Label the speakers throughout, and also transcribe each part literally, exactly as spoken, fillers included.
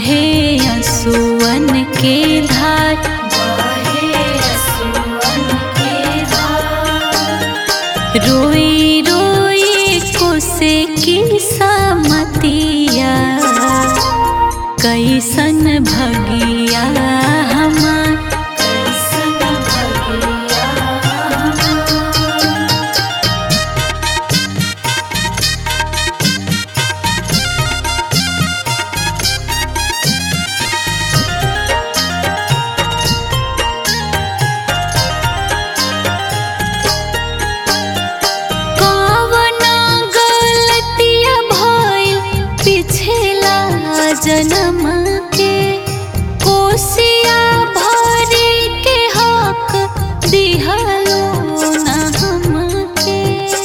Speaker 1: बहे असुवन के धार,
Speaker 2: बहे असुवन के धार।
Speaker 1: रोई रोई कोसे की समतिया, कैसन भगिया हमार,
Speaker 2: कैसन भगिया हमार।
Speaker 1: कवना गलतिया भइल पिछला जन्म के, कोसिया भरे के हक दिहलो ना हमके।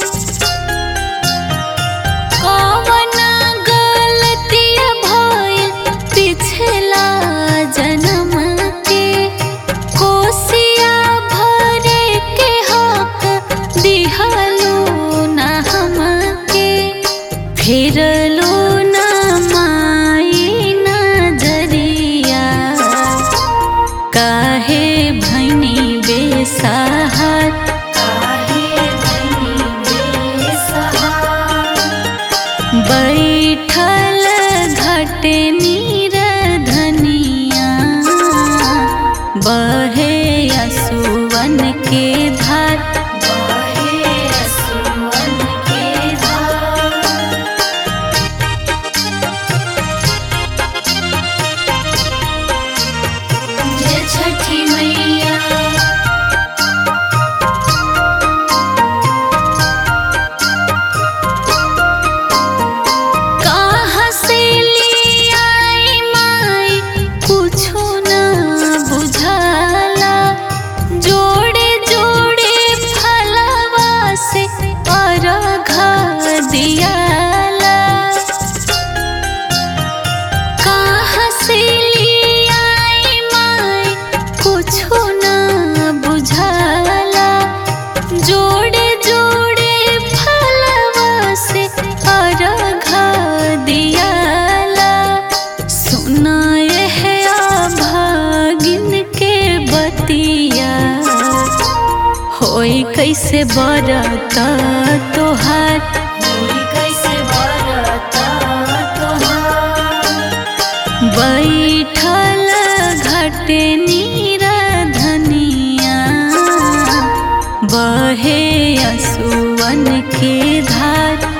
Speaker 1: कवना गलतिया भइल पिछला जन्म के, कोसिया भरे के हक दिहलो ना हमके। फेरलो ना माई नजरिया, काहे भैनी बेसहार,
Speaker 2: काहे भइनी बेसहार।
Speaker 1: बैठल घटे नीर धनिया, बहे असुवन के धार,
Speaker 2: बहे असुवन के धार। जय छठी मैया।
Speaker 1: कहाँ से ले आई माई कुछो ना बुझाला, जोड़े जोड़े फलवा से अर्घ दियाला। कहाँ से ले आई माई कुछो ना बुझाला, जोड़े जोड़े फलवा से अर्घ दियाला। सुनाए है अभागिन के बतिया, होई कैसे बरत तोहार,
Speaker 2: होई कैसे बरता तोहार।
Speaker 1: बैठल घटे नीर धनिया, बहे असुवन के धार,